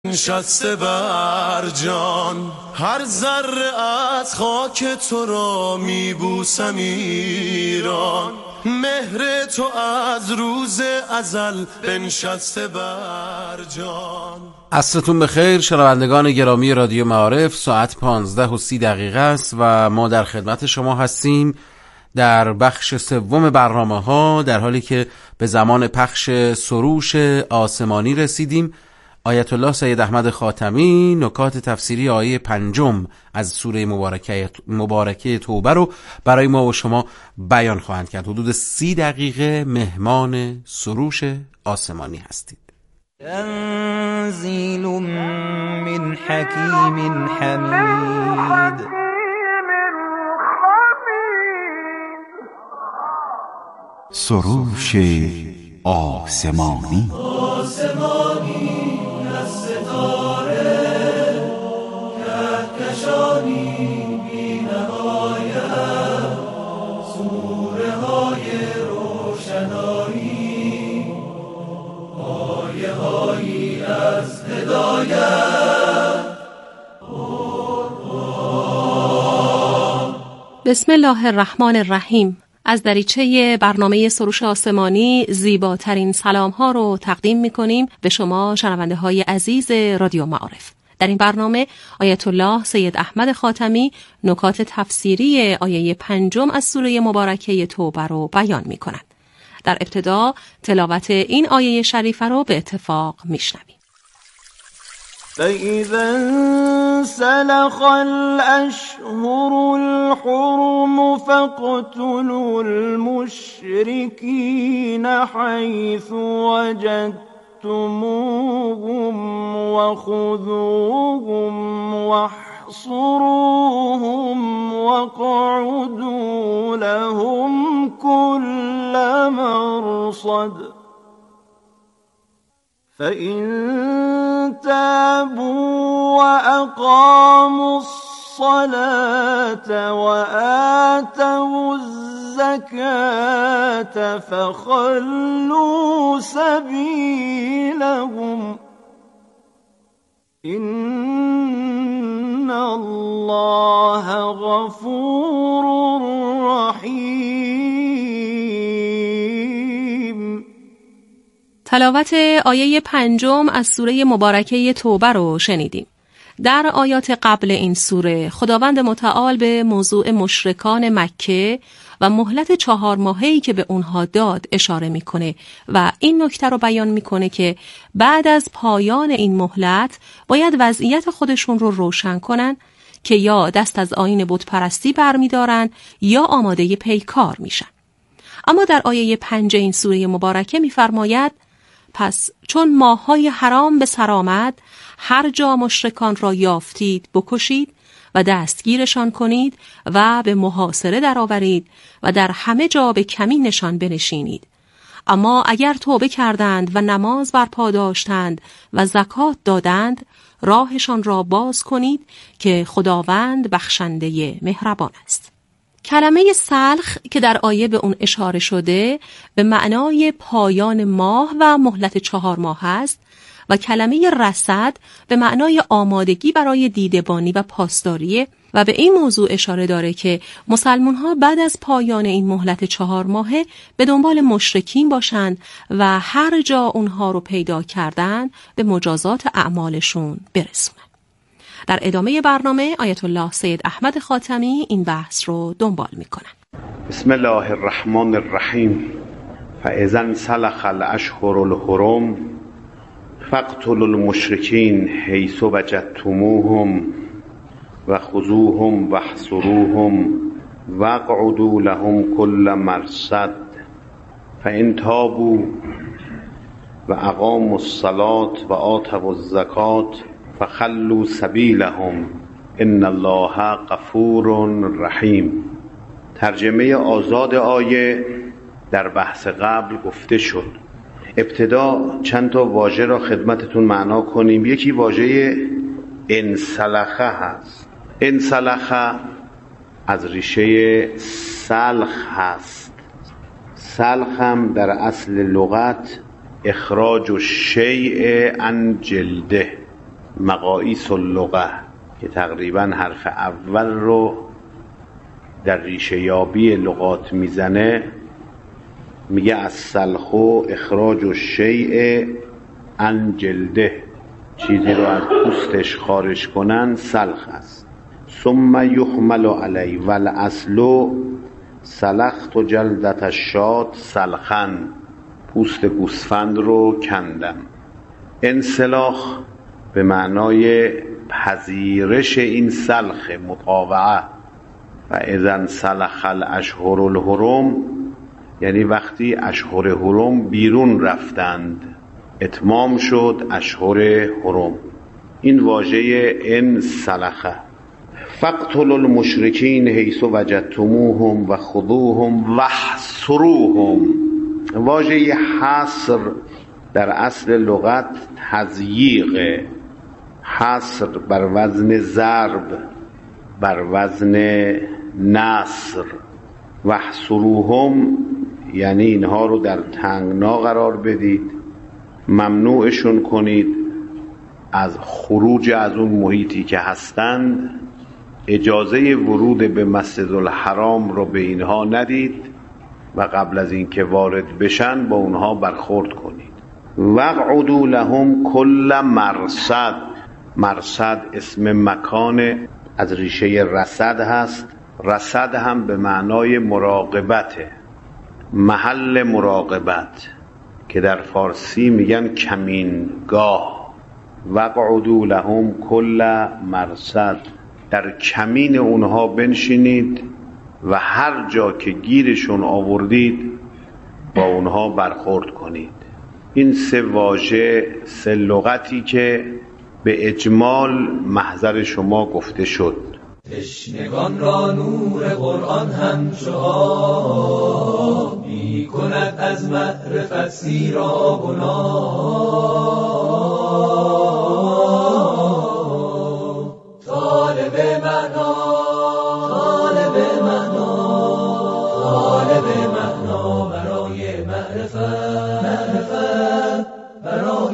نشسته بر جان، هر ذره از خاک تو را میبوسم ایران، مهر تو از روز ازل بنشسته بر جان. عصرتون بخیر شنوندگان گرامی رادیو معارف. ساعت 15:30 است و ما در خدمت شما هستیم در بخش سوم برنامه ها، در حالی که به زمان پخش سروش آسمانی رسیدیم. آیت الله سید احمد خاتمی نکات تفسیری آیه 5 از سوره مبارکه توبه رو برای ما و شما بیان خواهند کرد. حدود 30 دقیقه مهمان سروش آسمانی هستید. تنزیل من حکیم حمید. سروش آسمانی. از ستاره کهکشانی بی نهایت، سوره های روشنایی، آیه هایی از هدایت. بسم الله الرحمن الرحیم. از دریچه برنامه سروش آسمانی زیباترین سلام ها رو تقدیم می کنیم به شما شنونده های عزیز رادیو معارف. در این برنامه آیت الله سید احمد خاتمی نکات تفسیری آیه 5 از سوره مبارکه توبه رو بیان می کنند. در ابتدا تلاوت این آیه شریفه رو به اتفاق می شنویم. فَإِذَا انسَلَخَ الْأَشْهُرُ الْحُرُمُ فَاقْتُلُوا الْمُشْرِكِينَ حَيْثُ وَجَدتُّمُوهُمْ وَخُذُوهُمْ وَاحْصُرُوهُمْ وَاقْعُدُوا لَهُمْ كُلَّ مَرْصَدٍ فَإِن تَابُوا وَأَقَامُوا الصَّلَاةَ وَآتَوُا الزَّكَاةَ فَخَلُّوا سَبِيلَهُمْ إِنَّ اللَّهَ غَفُورٌ رَحِيمٌ. تلاوت آیه 5 از سوره مبارکه توبه رو شنیدیم. در آیات قبل این سوره خداوند متعال به موضوع مشرکان مکه و مهلت 4 ماهه‌ای که به اونها داد اشاره میکنه و این نکته رو بیان میکنه که بعد از پایان این مهلت باید وضعیت خودشون رو روشن کنن که یا دست از آیین بت پرستی برمیدارن یا آماده پیکار میشن. اما در آیه 5 این سوره مبارکه میفرماید پس چون ماه‌های حرام به سر آمد، هر جا مشرکان را یافتید بکشید و دستگیرشان کنید و به محاصره درآورید و در همه جا به کمینشان بنشینید. اما اگر توبه کردند و نماز برپا داشتند و زکات دادند، راهشان را باز کنید که خداوند بخشنده مهربان است. کلمه سلخ که در آیه به اون اشاره شده به معنای پایان ماه و مهلت 4 ماه است و کلمه رصد به معنای آمادگی برای دیده‌بانی و پاسداری و به این موضوع اشاره داره که مسلمان ها بعد از پایان این مهلت 4 ماهه به دنبال مشرکین باشند و هر جا اونها رو پیدا کردن به مجازات اعمالشون برسونن. در ادامه برنامه آیت الله سید احمد خاتمی این بحث رو دنبال میکنن. بسم الله الرحمن الرحیم. فاذا انسلخ الاشهر الحرم فاقتلوا المشرکین حیث وجدتموهم وخذوهم واحصروهم واقعدوا لهم كل مرصد فإن تابوا وأقاموا الصلاة وآتوا الزكاة فخلوا سبیلهم ان الله غفور رحیم. ترجمه آزاد آیه در بحث قبل گفته شد. ابتدا چند تا واژه را خدمتتون معنا کنیم. یکی واژه انسلخه هست. انسلخه از ریشه سلخ هست. سلخ هم در اصل لغت اخراج الشیء عن جلده، مقاییس اللغه که تقریبا حرف اول رو در ریشه یابی لغات میزنه، میگه السلخ اخراج الشیء عن جلده، چیزی رو از پوستش خارج کنن سلخ است. ثم یحمل علی والاصل سلخت جلدة الشاة سلخا، پوست گوسفند رو کندم. انسلاخ به معنای پذیرش این سلخ، مطاوعه. و اذا انسلخ الاشهر الحرم، یعنی وقتی اشهر حرم بیرون رفتند، اتمام شد اشهر حرم. این واژه انسلخه. فاقتلوا المشرکین حیث وجدتموهم و خذوهم واحصروهم. واژه حصر در اصل لغت تضییق، حصر بر وزن ضرب، بر وزن نصر. واحصروهم یعنی اینها رو در تنگنا قرار بدید، ممنوعشون کنید از خروج از اون محیطی که هستند، اجازه ورود به مسجد الحرام رو به اینها ندید و قبل از اینکه وارد بشن با اونها برخورد کنید. وقعدوا لهم کل مرصد. مرصد اسم مکان از ریشه رصد هست. رصد هم به معنای مراقبته، محل مراقبت که در فارسی میگن کمینگاه. وقعدوا لهم کل مرصد، در کمین اونها بنشینید و هر جا که گیرشون آوردید با اونها برخورد کنید. این سه واژه، سه لغتی که به اجمال محضر شما گفته شد. تشنگان را نور قرآن همچو آب، می کند از معرفت سیراب و ناب. طالب معنا، طالب معنا، طالب معنا برای معرفت، معرفت برای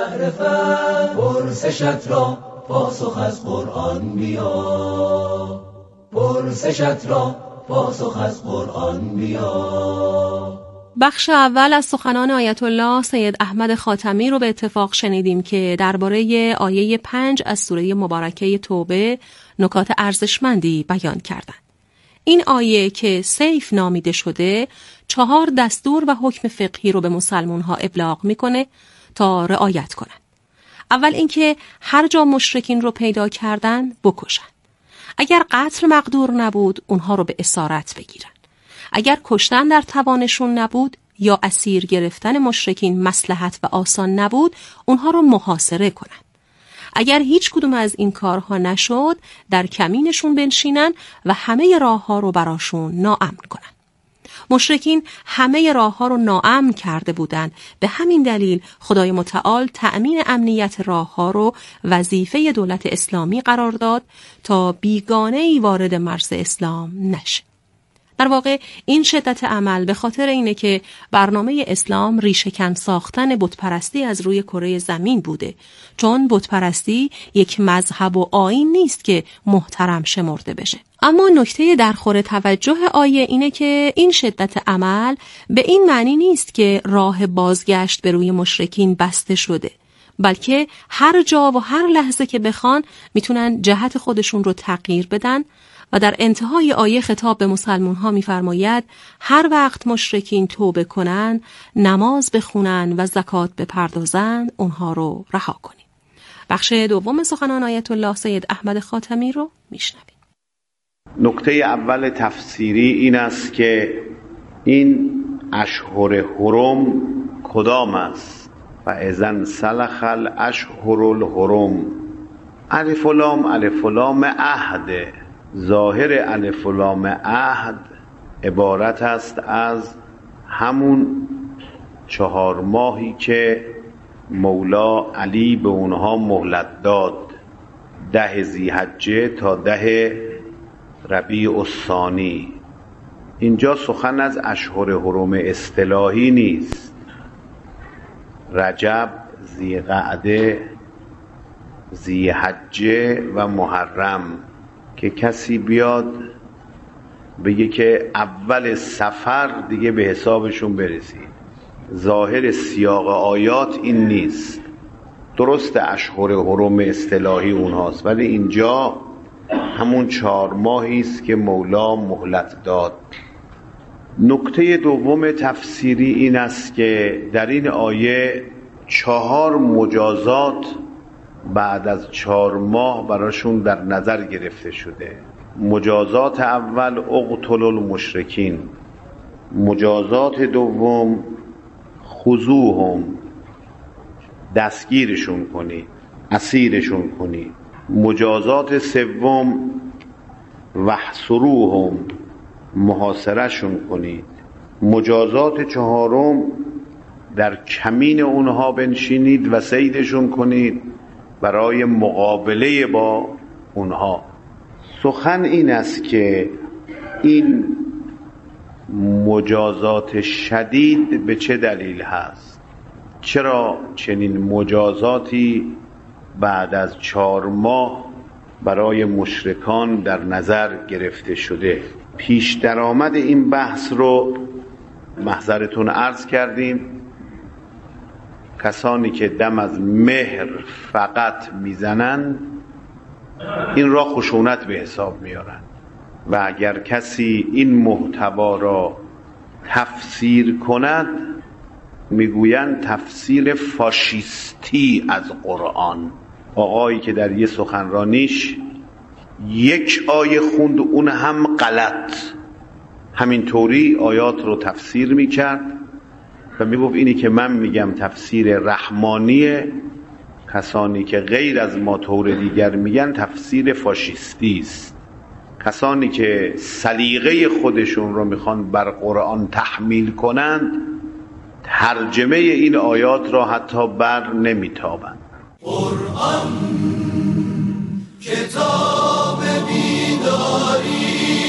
معرفت. پرسشت را پاسخ از قرآن بیا، پرسشت را پاسخ از قرآن بیا. بخش اول از سخنان آیت الله سید احمد خاتمی رو به اتفاق شنیدیم که درباره آیه 5 از سوره مبارکه توبه نکات ارزشمندی بیان کردند. این آیه که سیف نامیده شده 4 دستور و حکم فقهی رو به مسلمان ها ابلاغ میکنه تا رعایت کنند. اول اینکه هر جا مشرکین رو پیدا کردن بکشن. اگر قتل مقدور نبود اونها رو به اسارت بگیرن. اگر کشتن در توانشون نبود یا اسیر گرفتن مشرکین مصلحت و آسان نبود اونها رو محاصره کنن. اگر هیچ کدوم از این کارها نشد در کمینشون بنشینن و همه راهها رو براشون ناامن کنن. مشرکین همه راهها رو ناامن کرده بودند. به همین دلیل خدای متعال تأمین امنیت راهها رو وظیفه دولت اسلامی قرار داد تا بیگانه‌ای وارد مرز اسلام نشه. در واقع این شدت عمل به خاطر اینه که برنامه اسلام ریشه‌کن ساختن بتپرستی از روی کره زمین بوده، چون بتپرستی یک مذهب و آیین نیست که محترم شمرده بشه. اما نکته درخور توجه آیه اینه که این شدت عمل به این معنی نیست که راه بازگشت به روی مشرکین بسته شده، بلکه هر جا و هر لحظه که بخوان میتونن جهت خودشون رو تغییر بدن و در انتهای آیه خطاب به مسلمان ها می‌فرماید هر وقت مشرکین توبه کنن، نماز بخونن و زکات بپردازن، اونها رو رها کنید. بخش دوم سخنان آیت الله سید احمد خاتمی رو میشنوید. نکته اول تفسیری این است که این اشهر حرم کدام است؟ و اذا انسلخ الاشهر الحرم. الف و لام الف و لام عهد. ظاهر الف و لام عهد عبارت است از همون 4 ماهی که مولا علی به اونها مهلت داد، 10 ذی‌حجه تا 10 ربیع الثانی. اینجا سخن از اشهر حرم اصطلاحی نیست. رجب، ذی‌قعده ذی‌حجه و محرم که کسی بیاد بگه که اول سفر دیگه به حسابشون برسید. ظاهر سیاق آیات این نیست. درست اشهر حرم اصطلاحی اونهاست، ولی اینجا همون 4 ماهی است که مولا مهلت داد. نکته دوم تفسیری این است که در این آیه 4 مجازات بعد از 4 ماه براشون در نظر گرفته شده. مجازات اول اقتلوا المشرکین، مجازات دوم خذوهم، دستگیرشون کنید، اسیرشون کنید. مجازات سوم واحصروهم، محاصرهشون کنید. مجازات چهارم در کمین اونها بنشینید و صیدشون کنید برای مقابله با اونها. سخن این است که این مجازات شدید به چه دلیل هست؟ چرا چنین مجازاتی بعد از 4 ماه برای مشرکان در نظر گرفته شده؟ پیش درآمد این بحث رو محضرتون عرض کردیم. کسانی که دم از مهر فقط میزنن این را خشونت به حساب میارن و اگر کسی این محتوا را تفسیر کند میگویند تفسیر فاشیستی از قرآن. آقایی که در یه سخنرانیش 1 آیه خوند اون هم غلط، همینطوری آیات رو تفسیر میکرد و میگفت اینی که من میگم تفسیر رحمانیه، کسانی که غیر از ما طور دیگر میگن تفسیر فاشیستی است. کسانی که سلیقه خودشون رو میخوان بر قرآن تحمیل کنند ترجمه این آیات را حتی بر نمیتابند. قرآن کتاب بیداری.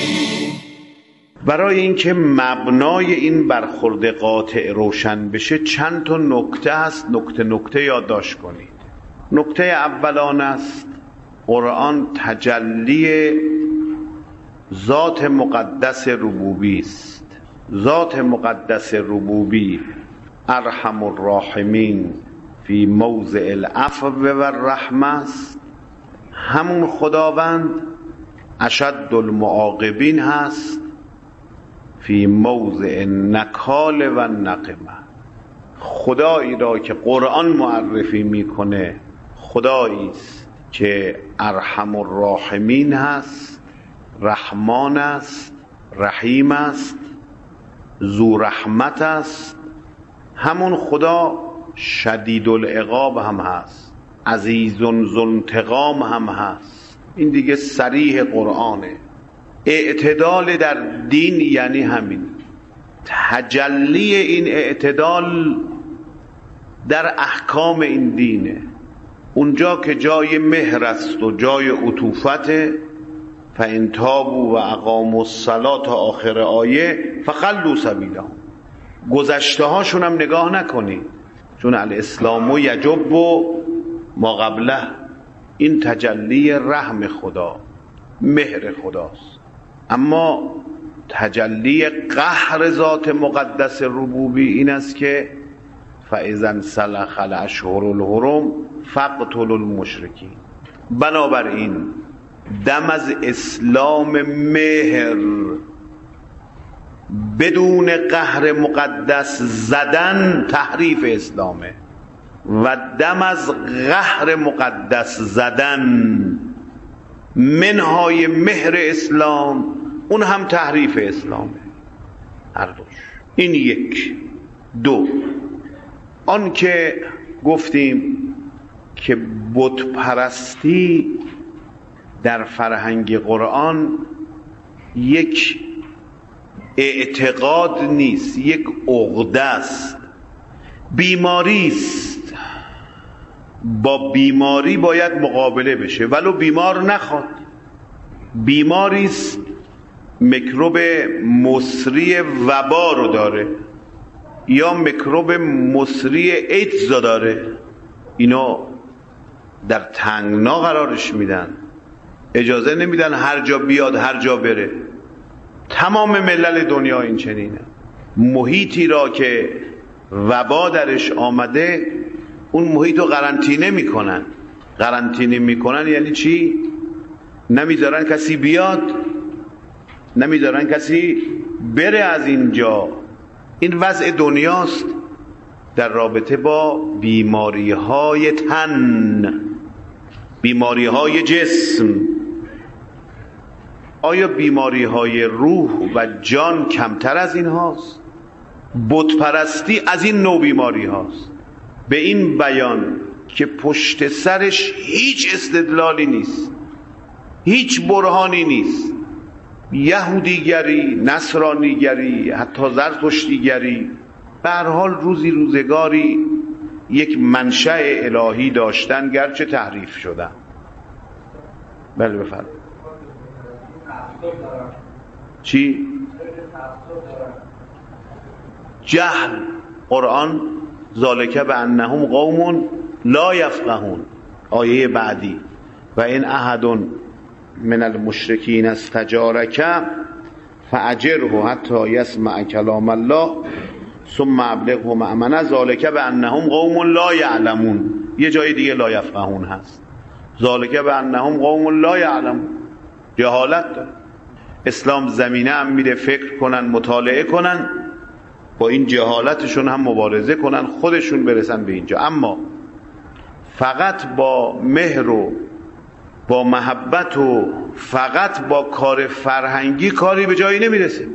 برای اینکه مبنای این برخورد قاطع روشن بشه چند تا نکته هست، نکته یادداشت کنید. نکته اولان است قرآن تجلی ذات مقدس ربوبی است. ذات مقدس ربوبی ارحم الراحمین فی موضع العفو و الرحمه است. همون خداوند اشد المعاقبین هست فی موضع نکال و نقمه. خدایی را که قرآن معرفی میکنه خدایی است که ارحم الراحمین هست، رحمان است، رحیم است، ذو رحمت است. همون خدا شدید العقاب هم هست، عزیز ذو انتقام هم هست. این دیگه صریح قرآنه. اعتدال در دین یعنی همین، تجلی این اعتدال در احکام این دینه. اونجا که جای مهر است و جای عطوفته، فإن تابوا و اقاموا الصلاة تا آخر آیه فخلوا سبیلهم، گذشته هاشون هم نگاه نکنید، چون الاسلام یجب ما قبله. این تجلی رحم خدا، مهر خداست. اما تجلی قهر ذات مقدس ربوبی این است که فاذا انسلخ الاشهر الحرم فاقتلوا المشرکین. بنابراین دم از اسلام مهر بدون قهر مقدس زدن تحریف اسلامه و دم از قهر مقدس زدن منهای مهر اسلام اون هم تحریف اسلامه. هر دوش. این 1. 2 آن که گفتیم که بت پرستی در فرهنگ قرآن یک اعتقاد نیست، یک عقده است، بیماری است. با بیماری باید مقابله بشه ولو بیمار نخواد. بیماری است، میکروب مصری وبا رو داره یا میکروب مصری ایدز رو داره. اینا در تنگنا قرارش میدن، اجازه نمیدن هر جا بیاد هر جا بره. تمام ملل دنیا این چنینه. محیطی را که وبا درش آمده اون محیط رو قرنطینه میکنن. قرنطینه میکنن یعنی چی؟ نمیذارن کسی بیاد، نمیذارن کسی بره از اینجا. این وضع دنیاست در رابطه با بیماری های تن، بیماری های جسم. آیا بیماری های روح و جان کمتر از این هاست؟ بت پرستی از این نوع بیماری هاست. به این بیان که پشت سرش هیچ استدلالی نیست، هیچ برهانی نیست، یهودیگری، نصرانیگری، حتی زرتشتیگری، به هر حال روزی روزگاری یک منشأ الهی داشتن گرچه تحریف شدن. بله بفرمایید. چی؟ جهل. قرآن ذالک بانهم قوم لا یفقهون. آیه بعدی و این احد من المشرکین استجارک فاجره حتی یسمع کلام الله ثم ابلغه مأمنه ذالک بانهم قوم لا یعلمون. یه جای دیگه لا یفقهون هست. ذالک بانهم قوم لا یعلمون. جهالت داره. اسلام زمینه هم میده فکر کنن، مطالعه کنن، با این جهالتشون هم مبارزه کنن، خودشون برسن به اینجا. اما فقط با مهر و با محبت و فقط با کار فرهنگی کاری به جایی نمیرسه.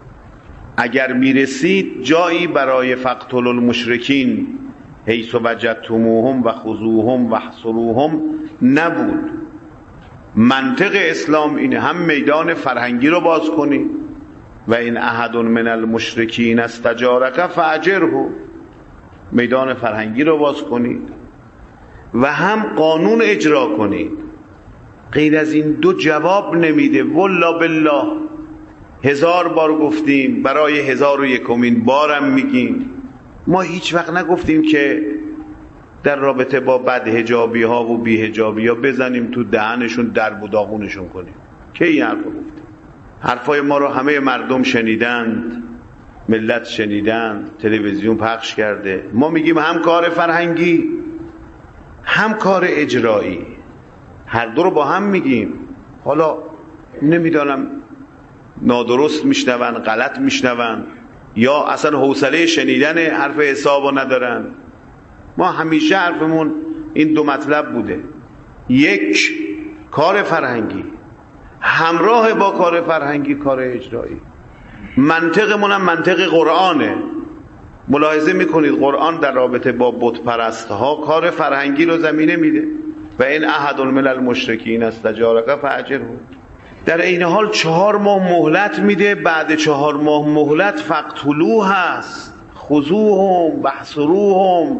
اگر میرسید جایی برای فقتل المشرکین حیث وجدتموهم و خذوهم و احصروهم نبود. منطق اسلام اینه، هم میدان فرهنگی رو باز کنی و این احد من المشرکین استجارک فاجره، میدان فرهنگی رو باز کنید و هم قانون اجرا کنید. غیر از این دو جواب نمیده. والله بالله 1000 بار گفتیم، برای 1001مین بارم میگیم. ما هیچ وقت نگفتیم که در رابطه با بدحجابی ها و بی‌حجابی ها بزنیم تو دهنشون درب و داغونشون کنیم. کی این حرف گفتیم؟ حرفای ما رو همه مردم شنیدند، ملت شنیدند، تلویزیون پخش کرده. ما میگیم هم کار فرهنگی هم کار اجرایی، هر دو رو با هم میگیم. حالا نمیدانم نادرست میشنون، غلط میشنون، یا اصلا حوصله شنیدن حرف حسابو ندارن. ما همیشه حرفمون این دو مطلب بوده. یک، کار فرهنگی، همراه با کار فرهنگی کار اجرایی. منطقمون هم منطق قرآنه. ملاحظه میکنید قرآن در رابطه با بت پرست ها کار فرهنگی رو زمینه میده و این احد من المشرکین استجارک فاجره. در این حال 4 ماه مهلت میده. بعد 4 ماه مهلت فقتلوه هست، خذوهم واحصروهم.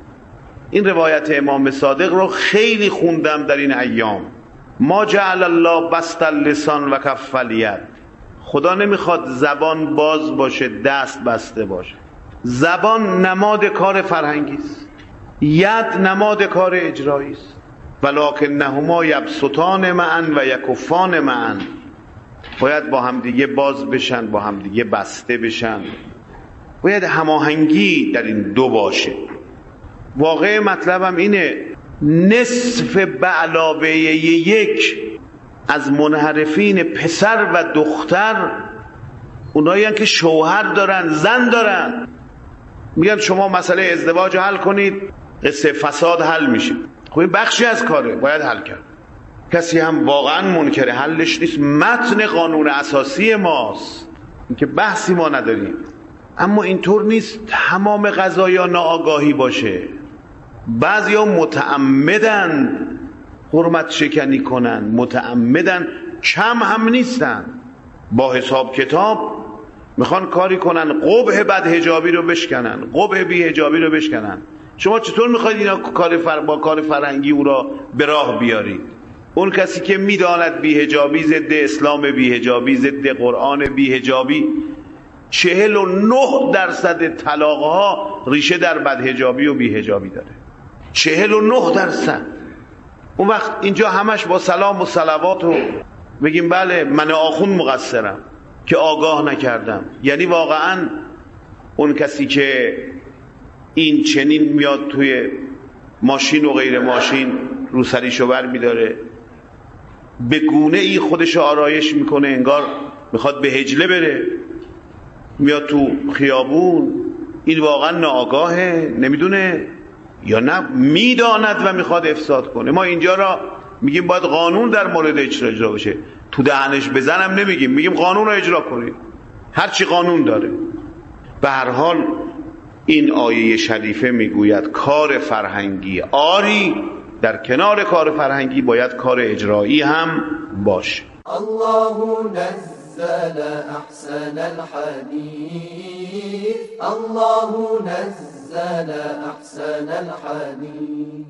این روایت امام صادق رو خیلی خوندم در این ایام. ما جعل الله بسط اللسان و کف الید. خدا نمیخواد زبان باز باشه، دست بسته باشه. زبان نماد کار فرهنگی است، ید نماد کار اجرایی است. ولکنهما یبسطان معا و یکفان معا. باید با هم دیگه باز بشن، با هم دیگه بسته بشن. باید هماهنگی در این دو باشه. واقع مطلبم اینه، نصف به علاوه 1 از منحرفین پسر و دختر اونایی هستند که شوهر دارن، زن دارن. میگن شما مسئله ازدواج حل کنید، قصه فساد حل میشه. خب این بخشی از کاره، باید حل کرد. کسی هم واقعا منکر حلش نیست، متن قانون اساسی ماست، این که بحثی ما نداریم. اما اینطور نیست تمام قضایا ناآگاهی باشه. بعضیا متعمدن حرمت شکنی کنن، متعمدن، کم هم نیستن، با حساب کتاب میخوان کاری کنن قبح بدحجابی رو بشکنن، قبح بی‌حجابی رو بشکنن. شما چطور میخواید اینا با کار فرهنگی او را به راه بیارید؟ اون کسی که میداند بی‌حجابی ضد اسلام، بی‌حجابی ضد قرآن، بی‌حجابی 49% طلاق‌ها ریشه در بدحجابی و بی‌حجابی داره. 49%. اون وقت اینجا همش با سلام و صلوات و بگیم بله من آخوند مقصرم که آگاه نکردم. یعنی واقعا اون کسی که این چنین میاد توی ماشین و غیر ماشین روسریشو بر میداره، به گونه ای خودشو آرایش میکنه انگار میخواد به هجله بره، میاد تو خیابون، این واقعا ناآگاهه، نمیدونه یا نه میداند و میخواد افساد کنه. ما اینجا را میگیم باید قانون در مورد اجرا بشه، تو دهنش بزنم نمیگیم، میگیم قانون رو اجرا کنید، هرچی قانون داره. به هر حال این آیه شریفه میگوید کار فرهنگی آری، در کنار کار فرهنگی باید کار اجرایی هم باشه. الله نزل احسن الحديث الله نزل احسن الحديث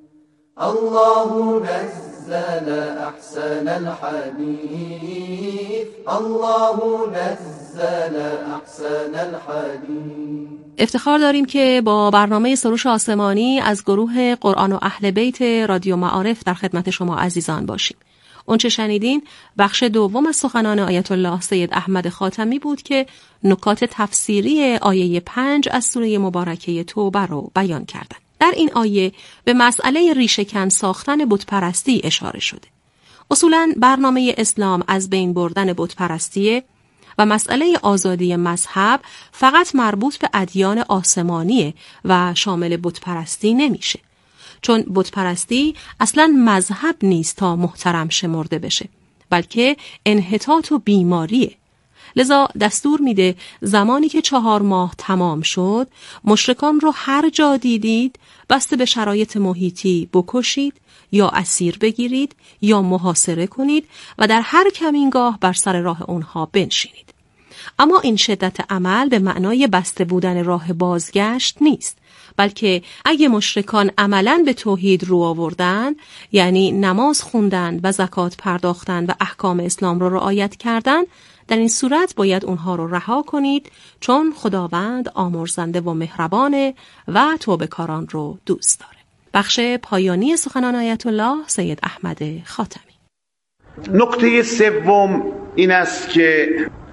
الله نزل احسن الحديث الله نزل احسن الحديث. افتخار داریم که با برنامه سروش آسمانی از گروه قرآن و اهل بیت رادیو معارف در خدمت شما عزیزان باشیم. اون چه شنیدین بخش دوم از سخنان آیت الله سید احمد خاتمی بود که نکات تفسیری آیه 5 از سوره مبارکه توبه رو بیان کردند. در این آیه به مسئله ریشه‌کن ساختن بتپرستی اشاره شده. اصولاً برنامه اسلام از بین بردن بتپرستیه و مسئله آزادی مذهب فقط مربوط به ادیان آسمانیه و شامل بتپرستی نمیشه. چون بتپرستی اصلاً مذهب نیست تا محترم شمرده بشه، بلکه انحطاط و بیماریه. لذا دستور میده زمانی که 4 ماه تمام شد مشرکان رو هر جا دیدید بسته به شرایط محیطی بکشید یا اسیر بگیرید یا محاصره کنید و در هر کمینگاه بر سر راه اونها بنشینید. اما این شدت عمل به معنای بسته بودن راه بازگشت نیست، بلکه اگه مشرکان عملاً به توحید رو آوردن، یعنی نماز خوندن و زکات پرداختن و احکام اسلام رو رعایت کردن، در این صورت باید اونها رو رها کنید، چون خداوند آمرزنده و مهربانه و توبه‌کاران رو دوست داره. بخش پایانی سخنان آیت الله سید احمد خاتمی. نکته سوم این است که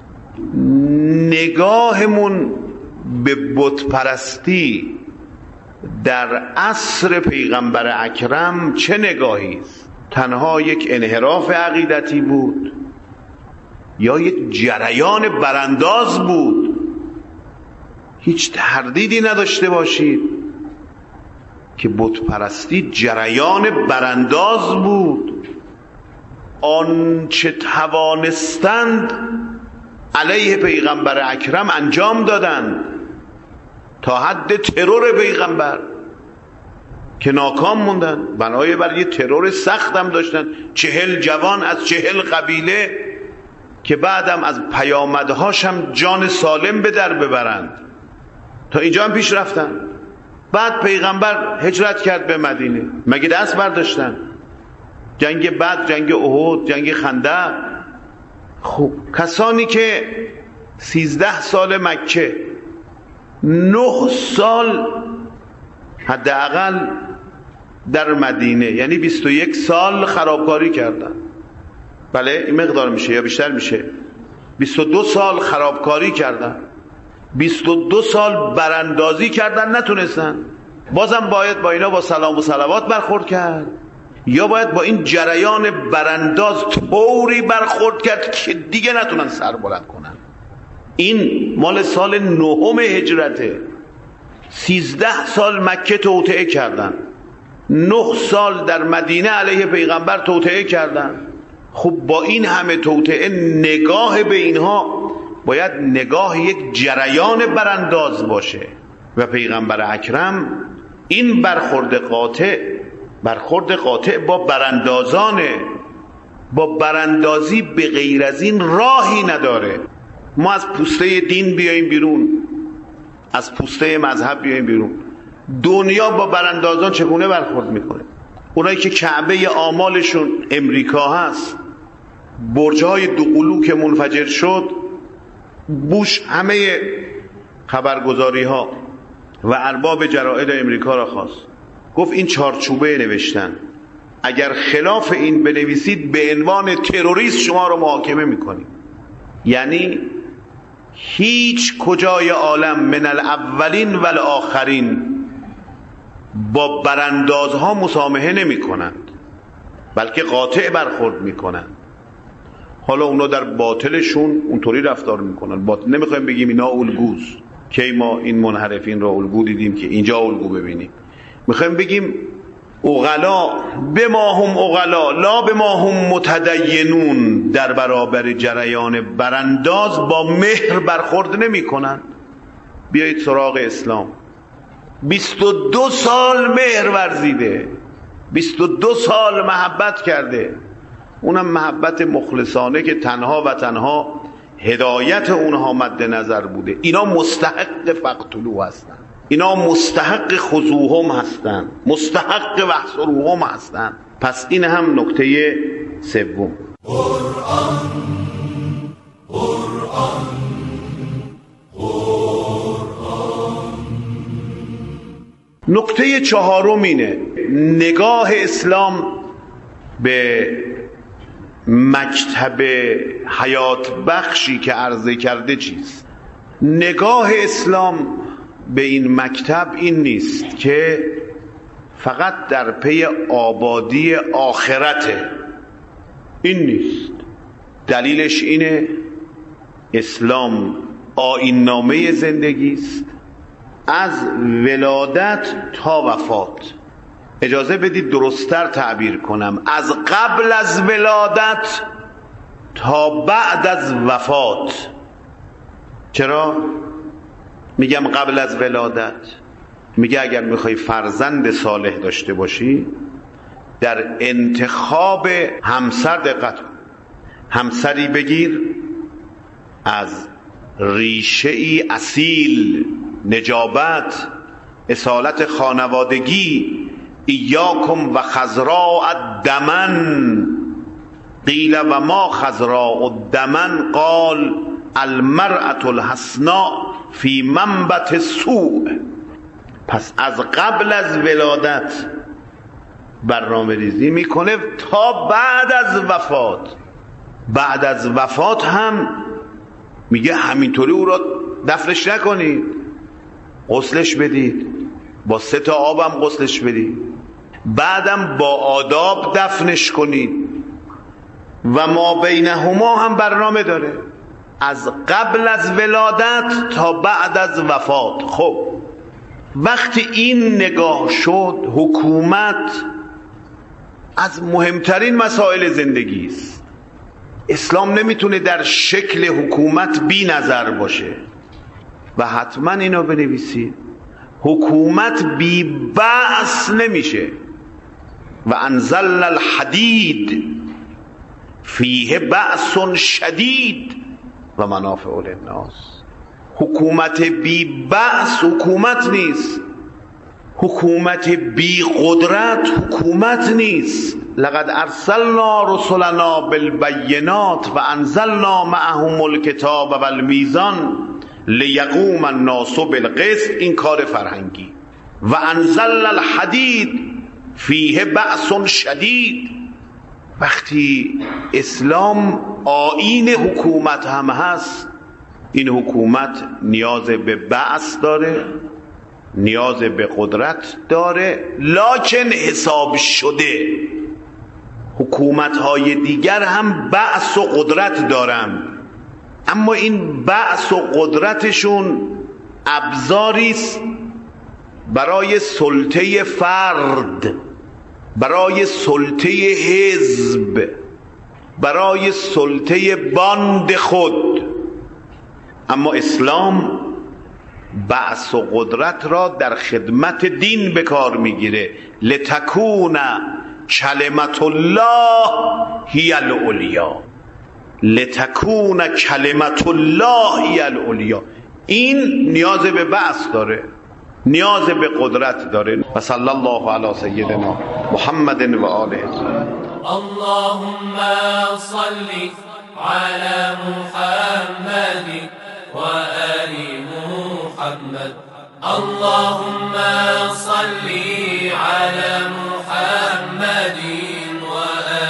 نگاهمون به بتپرستی در عصر پیغمبر اکرم چه نگاهی است؟ تنها یک انحراف عقیدتی بود یا یک جریان برانداز بود؟ هیچ تردیدی نداشته باشید که بتپرستی جریان برانداز بود. آنچه توانستند علیه پیغمبر اکرم انجام دادند تا حد ترور پیغمبر که ناکام موندن. بنای بر یه ترور سخت هم داشتن، 40 جوان از 40 قبیله که بعدم از پیامدهاش هم جان سالم به در ببرند. تا اینجا هم پیش رفتن. بعد پیغمبر هجرت کرد به مدینه، مگه دست برداشتن؟ جنگ بدر، جنگ احد، جنگ خندق. خب کسانی که 13 سال مکه، 9 سال حداقل در مدینه، یعنی 21 سال خرابکاری کردن. بله این مقدار میشه یا بیشتر میشه؟ 22 سال خرابکاری کردن، 22 سال براندازی کردن، نتونستن. بازم باید با اینا با سلام و صلوات برخورد کرد، یا باید با این جریان برانداز طوری برخورد کرد که دیگه نتونن سر بلند کنن. این مال سال 9 هجرته. 13 سال مکه توطئه کردن، 9 سال در مدینه علیه پیغمبر توطئه کردن. خب با این همه توطئه نگاه به اینها باید نگاه یک جریان برانداز باشه و پیغمبر اکرم این برخورد قاطع با براندازانه. با براندازی به غیر از این راهی نداره. ما از پوسته دین بیاییم بیرون، از پوسته مذهب بیاییم بیرون. دنیا با براندازان چگونه برخورد میکنه؟ اونایی که کعبه آمالشون امریکا هست، برج‌های 2 قلو که منفجر شد، بوش همه خبرگزاری ها و ارباب جرائد امریکا را خواست، گفت این چارچوبه نوشتن اگر خلاف این بنویسید به عنوان تروریست شما رو محاکمه میکنیم. یعنی هیچ کجای عالم من الاولین و الاخرین با براندازها مسامحه نمی کنند، بلکه قاطع برخورد می کنند. حالا اونا در باطلشون اونطوری رفتار میکنن. نمیخوایم بگیم اینا الگوست، که ما این منحرفین را الگو دیدیم که اینجا الگو ببینیم. میخوایم بگیم اغلا به ما هم اغلا لا به ما هم متدینون، در برابر جریان برانداز با مهر برخورد نمی کنند. بیایید سراغ اسلام. 22 سال مهر ورزیده، 22 سال محبت کرده، اونم محبت مخلصانه که تنها و تنها هدایت اونها مد نظر بوده. اینا مستحق فقتلو هستن، اینا مستحق خذوهم هستن، مستحق واحصروهم هستن. پس این هم نکته سوم. قرآن قرآن قرآن. نکته چهارم اینه نگاه اسلام به مکتب حیات بخشی که عرضه کرده چیست. نگاه اسلام به این مکتب این نیست که فقط در پی آبادی آخرته، این نیست. دلیلش اینه اسلام آیین نامه زندگی است، از ولادت تا وفات. اجازه بدید درست‌تر تعبیر کنم، از قبل از ولادت تا بعد از وفات. چرا میگم قبل از ولادت؟ میگه اگر میخوای فرزند صالح داشته باشی، در انتخاب همسر دقت کن. همسری بگیر از ریشه ای اصیل، نجابت، اصالت خانوادگی. ایاکم و خضراء الدمن، قیل و ما خضراء الدمن، قال المرأة الحسناء فی منبت السوء. پس از قبل از ولادت برنامه ریزی میکنه تا بعد از وفات. بعد از وفات هم میگه همینطوری او را دفنش نکنید، غسلش بدید، با 3 آبم غسلش بدید، بعدم با آداب دفنش کنید و ما بینهما هم برنامه داره، از قبل از ولادت تا بعد از وفات. خب وقتی این نگاه شد، حکومت از مهمترین مسائل زندگی است. اسلام نمیتونه در شکل حکومت بی نظر باشه و حتما اینو بنویسید، حکومت بی بأس نمیشه. و انزلنا الحدید فیه بأس شدید و منافع للناس. حکومت بی بأس حکومت نیست، حکومت بی قدرت حکومت نیست. لقد ارسلنا رسلنا بالبینات و انزلنا معهم الکتاب والمیزان لیقوم الناس بالقسط. این کار فرهنگی. و انزلنا الحدید فیه بأس شدید. وقتی اسلام آیین حکومت هم هست، این حکومت نیاز به بأس داره، نیاز به قدرت داره، لکن حساب شده. حکومت‌های دیگر هم بأس و قدرت دارن، اما این بأس و قدرتشون ابزاریست برای سلطه فرد، برای سلطه حزب، برای سلطه باند خود. اما اسلام بأس و قدرت را در خدمت دین به کار میگیره. لتکون کلمت الله هی العلیا، لتکون کلمت الله هی العلیا. این نیاز به بأس داره، نیاز به قدرت داره. و صلی الله علی سیدنا محمد و آله. اللهم صل على محمد وآل محمد. اللهم صل على محمد